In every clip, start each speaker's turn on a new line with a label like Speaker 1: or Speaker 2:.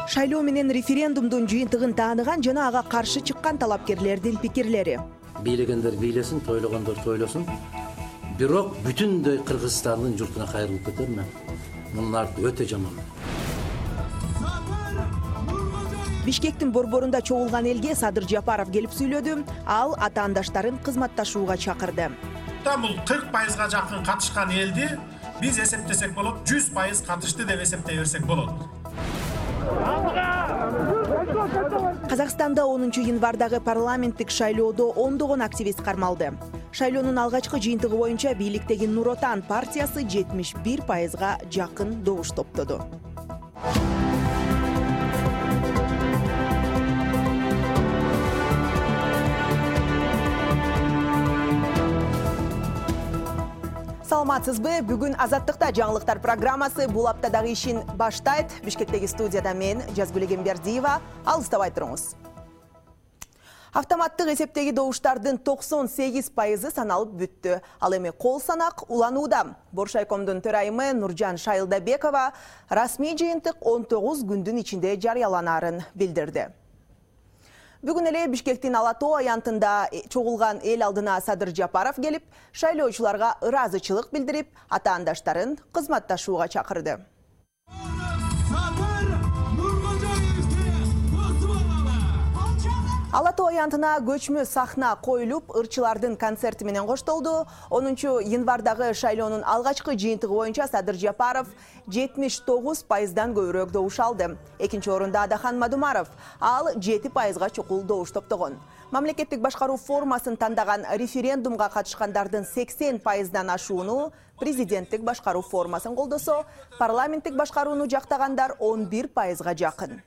Speaker 1: Шайлоо менен референдумдун жыйынтыгын тааныган жана ага каршы чыккан талапкерлердин пикирлери.
Speaker 2: Бийлегендер бийлесин, тойлогондор тойлосун. Бирок бүтүндөй Кыргызстандын журтуна кайрылып кетерме? Мунун арты өтө жаман.
Speaker 1: Бишкектин борборунда чогулган элге Садыр Жапаров келип сүйлөдү. Ал атаандаштарын кызматташууга чакырды.
Speaker 3: Бул 40%га жакын катышкан элди биз эсептесек болот, 100% катышты деп эсептей берсек болот.
Speaker 1: Казакстанда 10 январдагы парламенттик шайлоодо ондогон активист кармалды. Шайлоонун алгачкы жыйынтыгы боюнча бийликтеги Нур Отан партиясы 71%га жакын добуш топтоду. Саламатсызбы? Бүгүн Азаттыкта жаңылыктар программасы бул аптадагы ишин баштайт. Бишкектеги студияда мен Жазгүл Эгембердиева. Алыстабай туруңуз. Автоматтык эсептеги добуштардын 98% саналып бүттү. Ал эми кол санак уланууда. Боршайкомдун төрайымы Нуржан Шайылдабекова расмий жыйынтык 19 күндүн ичинде жарыяланарын билдирди. Бүгүн эле Бишкектин Ала Тоо аянтында чогулган эл алдына Садыр Жапаров келип, шайлоочуларга ыраазычылык билдирип, атаандаштарын кызматташууга чакырды. Ала Тоо аянтына көчмө сахна коюлуп, ырчылардын концерти менен коштолду. 10 январдагы шайлоонун алгачкы жыйынтыгы боюнча Садыр Жапаров 79%дан көбүрөөк добуш алды. Экинчи орунда Адахан Мадумаров, ал 7%га чукул добуш топтогон. Мамлекеттик башкаруу формасын тандаган референдумга катышкандардын 80%дан ашууну, президенттик башкаруу формасын колдосо, парламенттик башкарууну жактагандар 11%га жакын.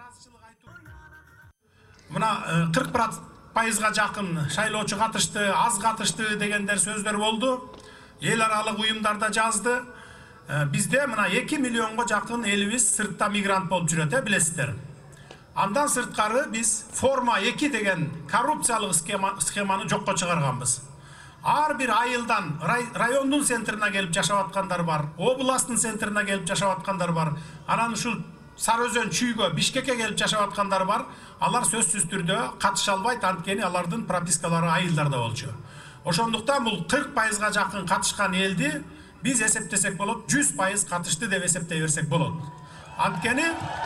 Speaker 3: Мына 40%га жакын шайлоочу катышты, аз катышты дегендер сөздөр болду. Эл аралык уюмдарда жазды. Бизде мына 2 миллионго жакын элибиз сыртта мигрант болуп жүрөт, билесиздер. Андан сырткары биз форма 2 деген коррупциялык схеманы жокко чыгарганбыз. Ар бир айылдан райондун центрине келип жашап аткандар бар, областтын центрине келип жашап аткандар бар. Анан ушул Сары Өзөн чүйгө, Бишкекке келип жашап аткандар бар. Алар сөзсүз түрдө катыша албайт, анткени алардын пропискалары айылдарда болчу. Ошондуктан бул 40%га жакын катышкан элди биз эсептесек болот, 100% катышты деп эсептей берсек болот. Анткени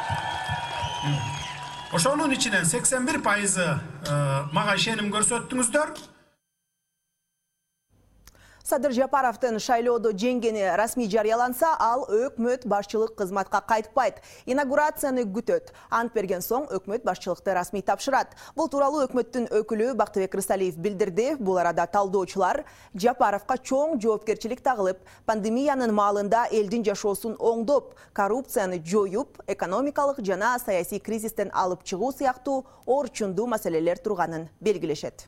Speaker 3: ошонун ичинен 81% мага ишеним көрсөттүңүздөр.
Speaker 1: Садыр Жапаровдун шайлоодо жеңгени расмий жарыяланса, ал өкмөт башчылык кызматка кайтпайт. Инаугурацияны күтөт. Ант берген соң өкмөт башчылыкты расмий тапшырат. Бул тууралуу өкмөттүн өкүлү Бактыбек Рысалиев билдирди. Бул арада талдоочулар Жапаровго чоң жоопкерчилик тагылып, пандемиянын маалында элдин жашоосун оңдоп, коррупцияны жоюп, экономикалык жана саясий кризистен алып чыгуу сыяктуу орчундуу маселелер турганын белгилешет.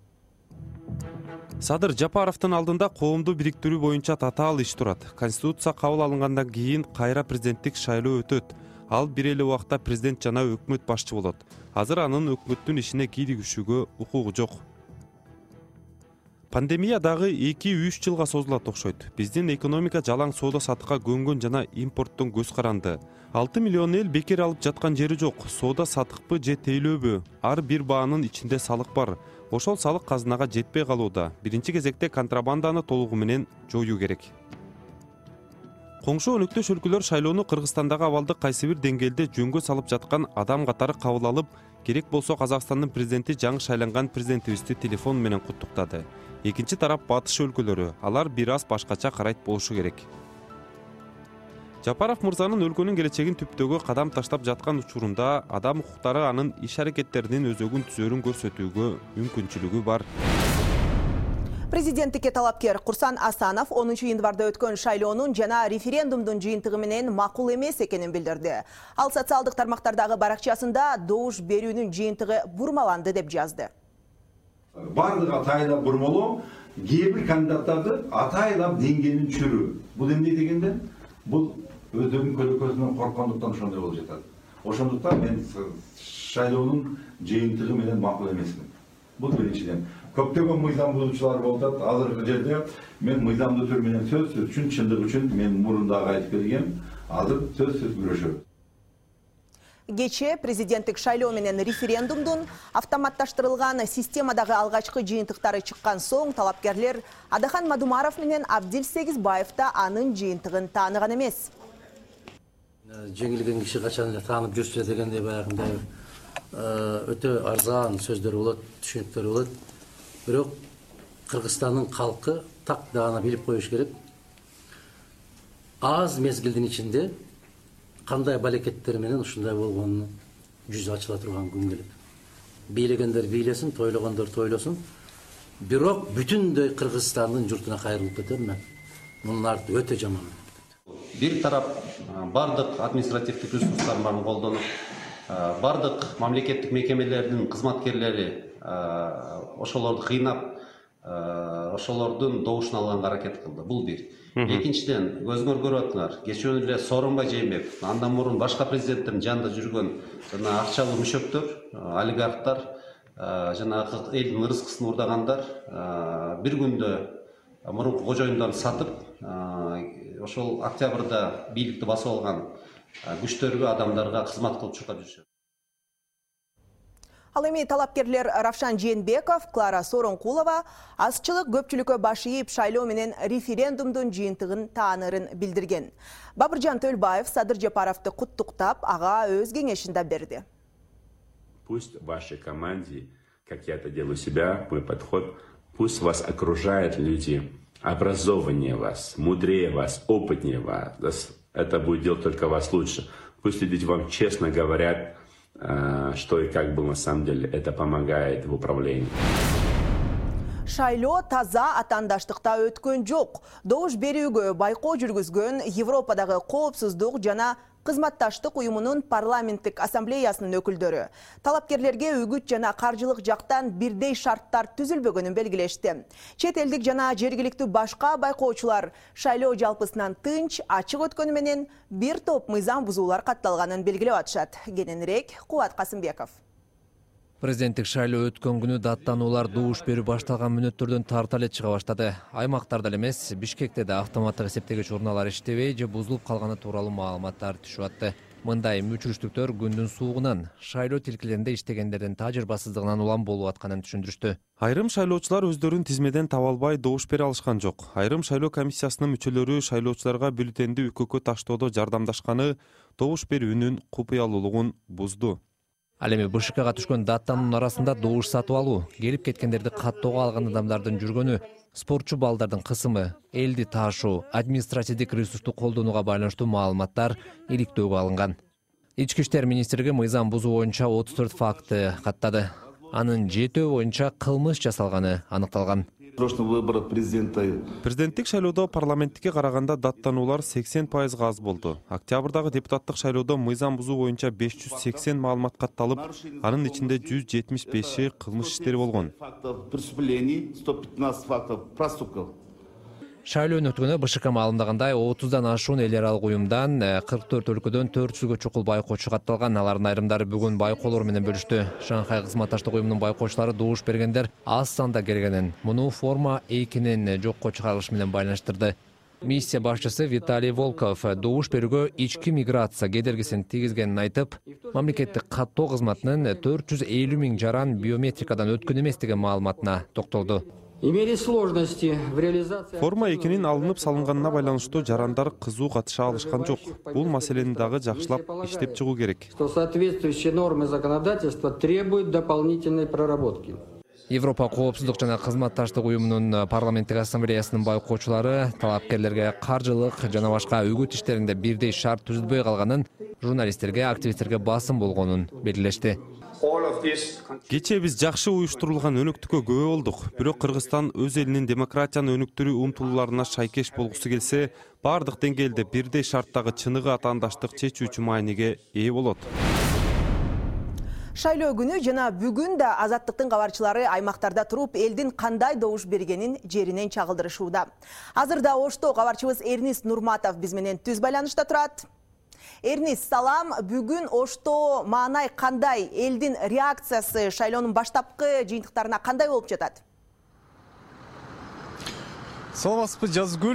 Speaker 4: Садыр Жапаровдун алдында коомду бириктирүү боюнча татаал иш турат. Конституция кабыл алынгандан кийин кайра президенттик шайлоо өтөт. Ал бир эле убакта президент жана өкмөт башчы болот. Азыр анын өкмөттүн ишине кийлигишүүгө укугу жок. Пандемия дагы 2-3 жылга созулат окшойт. Биздин экономика жалаң соода сатыкка көнгөн жана импорттон көз каранды. 6 миллион эл бекер алып жаткан жери жок. Соода сатыкпы же тейлөөбү? Ар бир баанын ичинде салык бар. Ошол салык казынага жетпей калууда. Биринчи кезекте контрабанданы толугу менен жоюу керек. Коңшу өнөктөш өлкөлөр шайлоону Кыргызстандагы абалды кайсы бир деңгээлде жөнгө салып жаткан адам катары кабыл алып, керек болсо Казакстандын президенти жаңы шайланган президентибизди телефон менен куттуктады. Экинчи тарап батыш өлкөлөрү, алар бир аз башкача карайт болушу керек. Жапаров мырзанын өлкөнүн келечегин түптөгө кадам таштап жаткан учурунда адам укуктары анын иш аракеттеринин өзөгүн түзөрүн көрсөтүүгө мүмкүнчүлүгү бар.
Speaker 1: Президенттикке талапкер Курсан Асанов 10 январда өткөн шайлоонун жана референдумдун жыйынтыгы менен макул эмес экенин билдирди. Ал социалдык тармактардагы баракчасында добуш берүүнүн жыйынтыгы бурмаланды деп жазды.
Speaker 5: Бардыгы атайлап бурмалоо, кээ бир кандидаттарды атайлап деңгээлин түшүрүү. Бул эмне дегенде? Бул өздөрүнүн көлөкөсүнөн корккондуктан ошондой болуп жатат. Ошондуктан мен шайлоонун жыйынтыгы менен макул эмесмин. Бул биринчиден. Көптөгөн мыйзам бузуучулар болуп атат. Азыркы жерде мен мыйзамдуу түр менен сөзсүз үчүн, чындык үчүн мен мурунда айтып келгем. Азыр сөзсүз күрөшөбүз.
Speaker 1: Кече президенттик шайлоо менен референдумдун автоматташтырылган системадагы алгачкы жыйынтыктары чыккан соң талапкерлер Адахан Мадумаров менен Абдил Сегизбаевда анын жыйынтыгын тааныган эмес.
Speaker 2: Жеңилген киши качан эле таанып жүрсө дегендей баягындай өтө арзан сөздөр болот, түшүнүктөр болот. Бирок Кыргызстандын калкы так даана билип коюш керек. Аз мезгилдин ичинде кандай балекеттер менен ушундай болгонун жүзү ачыла турган күн келет. Бийлегендер бийлесин, тойлогондор тойлосун. Бирок бүтүндөй Кыргызстандын журтуна кайрылып кетем мен. Мунун арты өтө жаман.
Speaker 6: Бир тарап бардык административдик ресурстарын колдонуп, бардык мамлекеттик мекемелердин кызматкерлери ошолорду кыйнап, ошолордун добушун алганга аракет кылды. Бул бир. Экинчиден, көзүңөр көрүп атыңар, кечээ эле Сооронбай Жээнбеков, андан мурун башка президенттин жанында жүргөн жана акчалуу мүшөктөр, олигархтар, жанагы элдин ырыскысын урдагандар бир күндө мурунку кожоюндарын сатып, ошол октябрда бийликти басып алган күчтөргө, адамдарга кызмат кылып чуркап жүрүшөт.
Speaker 1: Ал эми талапкерлер Равшан Жээнбеков, Клара Сооронкулова азчылык көпчүлүккө баш ийип шайлоо менен референдумдун жыйынтыгын таанырын билдирген. Бабыржан Төлбаев Садыр Жапаровду куттуктап, ага өз кеңешин да берди.
Speaker 7: Пусть в вашей команде, как я это делаю у себя, мой подход, пусть вас окружают люди образованнее вас, мудрее вас, опытнее вас. Это будет делать только вас лучше. Пусть люди вам честно говорят, что и как было на самом деле. Это помогает в управлении.
Speaker 1: Шайлоо таза атандаштыкта өткөн жок. Добуш берүүгө байкоо жүргүзгөн Европадагы коопсуздук жана кызматташтык уюмунун парламенттик ассамблеясынын өкүлдөрү талапкерлерге үгүт жана каржылык жактан бирдей шарттар түзүлбөгөнүн белгилешти. Чет элдик жана жергиликтүү башка байкоочулар шайлоо жалпысынан тынч, ачык өткөнү менен бир топ мыйзам бузуулар катталганын белгилеп атышат. Кененирээк Кубат Касымбеков.
Speaker 8: Президенттик шайлоо өткөн күнү даттануулар добуш берүү башталган мүнөттөрдөн тарта эле чыга баштады. Аймактарда эмес, Бишкекте да автоматтык эсептегич урналар иштебей же бузулуп калганы тууралуу маалыматтар түшүп атты. Мындай мүчүрүштүктөр күндүн суугунан, шайлоо тилкелеринде иштегендердин тажрыйбасыздыгынан улам болуп атканын түшүндүрүштү.
Speaker 4: Айрым шайлоочулар өздөрүн тизмеден таба албай добуш бере алышкан жок. Айрым шайлоо комиссиясынын мүчөлөрү шайлоочуларга бюллетенди УКК таштоодо жардамдашканы добуш берүүнүн купуялуулугун бузду.
Speaker 8: Ал эми БШКга түшкөн даттануунун арасында добуш сатып алуу, келип кеткендерди каттоого алган адамдардын жүргөнү, спортчу балдардын кысымы, элди таашуу, административдик ресурсту колдонууга байланыштуу маалыматтар иликтөөгө алынган. Ички иштер министрлиги мыйзам бузуу боюнча 34 факты каттады. Анын 7 боюнча кылмыш жасалганы аныкталган.
Speaker 4: Президенттик шайлоодо парламенттикке караганда даттануулар 80% аз болду. Октябрдагы депутаттык шайлоодо мыйзам бузуу боюнча 580 маалымат катталып, анын ичинде 175 кылмыш иштери болгон.
Speaker 8: Шайлоо өткөнү БШК маалымдагандай 30дан ашуун эл аралык уюмдан 44 өлкөдөн 400гө чукул байкоочу катталган. Алардын айрымдары бүгүн байкоолор менен бөлүштү. Шанхай кызматташтык уюмунун байкоочулары добуш бергендер аз санда келгенин, муну форма 2-нин жокко чыгарылышы менен байланыштырды. Миссия башчысы Виталий Волков добуш берүүгө ички миграция кедергисин тийгизгенин айтып, мамлекеттик каттоо кызматынын 450 000 жаран биометрикадан өткөн эмес деген маалыматына токтолду.
Speaker 4: Форма 2-нин алынып салынганына байланыштуу жарандар кызуу катыша алышкан жок. Бул маселени дагы жакшылап иштеп чыгуу керек.
Speaker 9: Соответствующие нормы законодательства требуют дополнительной проработки.
Speaker 8: Европа коопсуздук жана кызматташтык уюмунун парламенттик ассамблеясынын байкоочулары талапкерлерге каржылык жана башка үгүт иштеринде бирдей шарт түзүлбөй калганын, журналисттерге, активисттерге басым болгонун белгилешти.
Speaker 4: Кечээ биз жакшы уюштурулган өнөктүккө күбө болдук. Бирок Кыргызстан өз элинин демократияны өнүктүрүү умтулууларына шайкеш болгусу келсе, бардык деңгээлде бирдей шарттагы чыныгы атаандаштык чечүүчү мааниге ээ болот.
Speaker 1: Шайлоо күнү жана бүгүн да Азаттыктын кабарчылары аймактарда туруп элдин кандай добуш бергенин жеринен чагылдырышууда. Азырда Ошто кабарчыбыз Эрнис Нурматов биз менен түз байланышта турат. Эрнис, салам. Бүгүн Ошто маанай кандай? Элдин реакциясы шайлоонун баштапкы жыйынтыктарына кандай болуп жатат?
Speaker 10: Саламатсызбы, Жазгүл.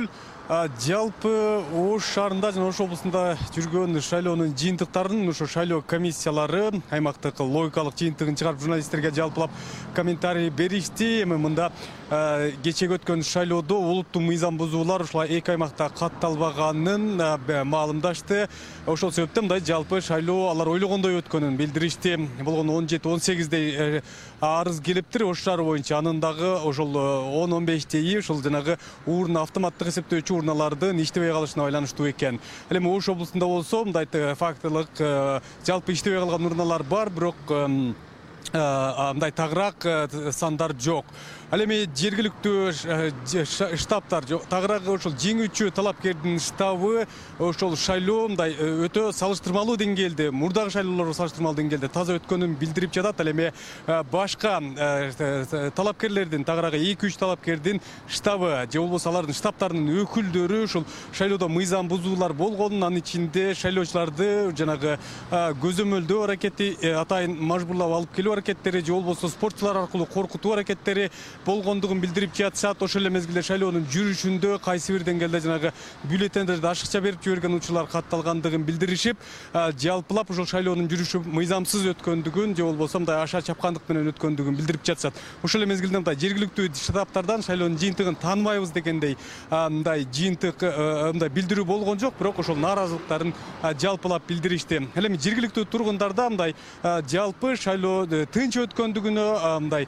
Speaker 10: Жалпы Ош шаарында жана Ош облусунда жүргөн шайлоонун жыйынтыктарын ошо шайлоо комиссиялары аймактык логикалык жыйынтыгын чыгарып журналисттерге жалпылап комментарий беришти. Эми мында кечеги өткөн шайлоодо олуттуу мыйзам бузуулар ушул эки аймакта катталбаганын маалымдашты. Ошол себептен мындай жалпы шайлоо алар ойлогондой өткөнүн билдиришти. Болгону 17-18дей арыз келиптир Ош шаары боюнча. Анын дагы ошол 10-15дейи ошол жанагы урна автоматтык эсептөөчү урналардын иштебей калышына байланыштуу экен. Эми Ош облусунда болсо мындай фактылык жалпы иштебей калган урналар бар, бирок мындай тагыраак сандар жок. Ал эми жергиликтүү штабтар тагыраак ошол жеңүүчү талапкердин штабы ошол шайлоо мындай өтө салыштырмалуу деңгээлде, мурдагы шайлоолорго салыштырмалуу деңгээлде таза өткөнүн билдирип жатат. Ал эми башка талапкерлердин тагыраак 2-3 талапкердин штабы же болбосо алардын штабтарынын өкүлдөрү ушул шайлоодо мыйзам бузуулар болгонун, анын ичинде шайлоочуларды жанагы көзөмөлдөө аракети, атайын мажбурлап алып келүү аракеттери же болбосо спортчулар аркылуу коркутуу аракеттери болгондугун билдирип жатышат. Ошол эле мезгилде шайлоонун жүрүшүндө кайсы бир деңгээлде жанагы бюллетендерди ашыкча берип жиберген учурлар катталгандыгын билдиришип, жалпылап ошол шайлоонун жүрүшү мыйзамсыз өткөндүгүн же болбосо мындай аша чапкандык менен өткөндүгүн билдирип жатышат. Ошол эле мезгилде мындай жергиликтүү штабтардан шайлоонун жыйынтыгын тааныбайбыз дегендей мындай жыйынтык мындай билдирүү болгон жок, бирок ошол нааразылыктарын жалпылап билдиришти. Ал эми жергиликтүү тургундарда мындай жалпы шайлоо тынч өткөндүгүнө мындай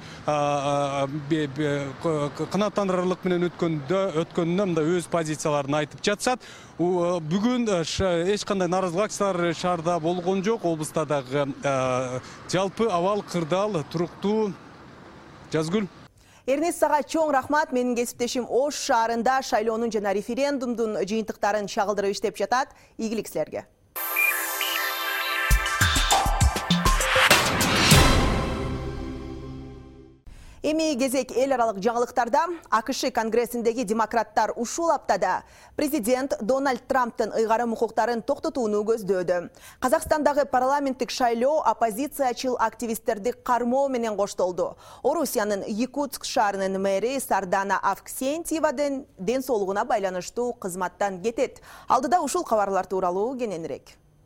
Speaker 10: канааттандырарлык менен өткөнүнө мындай өз позицияларын айтып жатышат. Бүгүн эч кандай нааразылык акциялары шаарда болгон жок. Облуста дагы жалпы абал кырдаал, туруктуу. Жазгүл.
Speaker 1: Эрнест, сага чоң рахмат. Менин кесиптешим Ош шаарында шайлоонун жана референдумдун жыйынтыктарын чагылдырып иштеп жатат. Ийгилик силерге. Эми кезек эл аралык жаңылыктарда. АКШ конгрессиндеги демократтар ушул аптада президент Дональд Трамптын ыйгарым укуктарын токтотууну көздөөдө. Казакстандагы парламенттик шайлоо оппозициячыл активисттерди кармоо менен коштолду. Орусиянын Якутск шаарынын мэри Сардана Авксентьевадын ден соолугуна байланыштуу кызматтан кетет. Алдыда ушул кабарлар тууралуу кененирээк.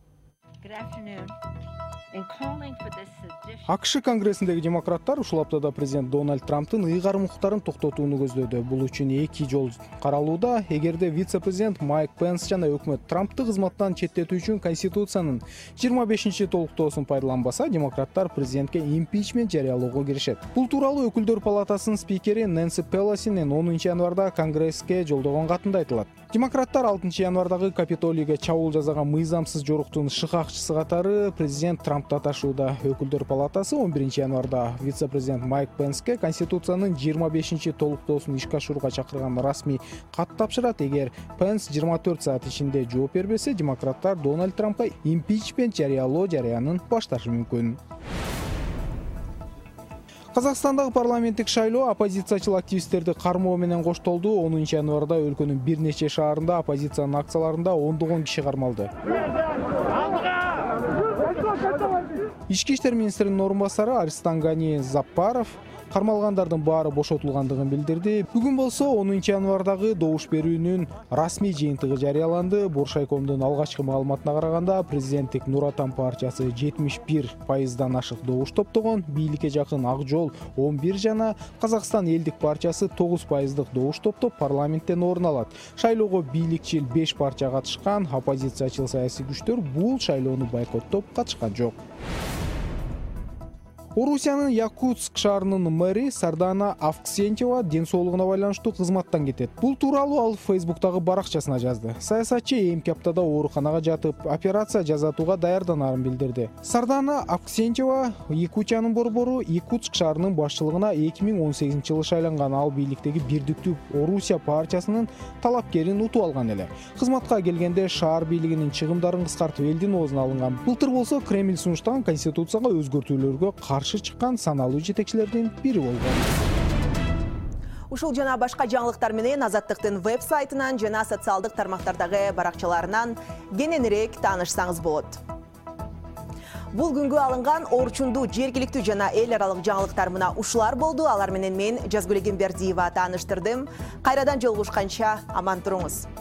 Speaker 11: АКШ конгрессиндеги демократтар ушул аптада президент Дональд Трамптын ыйгарым укуктарын токтотууну көздөөдө. Бул үчүн эки жол каралууда. Эгерде вице-президент Майк Пенс жана өкмөт Трампты кызматтан четтетүү үчүн Конституциянын 25-толуктоосун пайдаланбаса, демократтар президентке импичмент жарыялоого киришет. Бул тууралуу өкүлдөр палатасынын спикери Нэнси Пелосинин 10 январда Конгресске жолдогон катында айтылат. Демократтар 6 январдагы Капитолийге чабуул жасаган мыйзамсыз жоруктун шыкакчысы катары президент Трампты аташууда. Өкүлдөр палатасы 11 январда вице-президент Майк Пенске Конституциянын 25-толуктоосун ишке ашырууга чакырган расмий кат тапшырат. Эгер Пенс 24 саат ичинде жооп бербесе, демократтар Дональд Трампка импичмент жарыялоо жарыянын башташы мүмкүн. Казакстандагы парламенттик шайлоо оппозициячыл активисттерди кармоо менен коштолду. 10 январда өлкөнүн бир нече шаарында оппозициянын акцияларында ондогон киши кармалды. Ички иштер министринин орун басары Арыстангани Заппаров кармалгандардын баары бошотулгандыгын билдирди. Бүгүн болсо 10 январдагы добуш берүүнүн расмий жыйынтыгы жарыяланды. Боршайкомдун алгачкы маалыматына караганда президенттик Нур Отан партиясы 71%дан ашык добуш топтогон, бийликке жакын Ак жол 11 жана Казакстан элдик партиясы 9%дык добуш топтоп парламенттен орун алат. Шайлоого бийликчил 5 партия катышкан, оппозициячыл саясий күчтөр бул шайлоону бойкоттоп катышкан жок. Орусиянын Якутск шаарынын мэри Сардана Авксентьева ден соолугуна байланыштуу кызматтан кетет. Бул тууралуу ал Фейсбуктагы баракчасына жазды. Саясатчы эмки аптада ооруканага жатып, операция жасатууга даярданарын билдирди. Сардана Авксентьева Якутиянын борбору Якутск шаарынын башчылыгына 2018-жылы шайланган. Ал бийликтеги Бирдиктүү Орусия партиясынын талапкерин утуп алган эле. Кызматка келгенде шаар бийлигинин чыгымдарын кыскартып элдин оозуна алынган. Былтыр болсо Кремль сунуштаган конституцияга өзгөртүүлөргө каршы чыккан саналуу жетекчилердин бири болгон.
Speaker 1: Ушул жана башка жаңылыктар менен Азаттыктын веб-сайтынан жана социалдык тармактардагы баракчаларынан кененирээк таанышсаңыз болот. Бул күнгө алынган орчундуу жергиликтүү жана эл аралык жаңылыктар мына ушулар болду. Алар менен мен Жазгүл Эгембердиева тааныштырдым. Кайрадан жолугушканча аман туруңуз.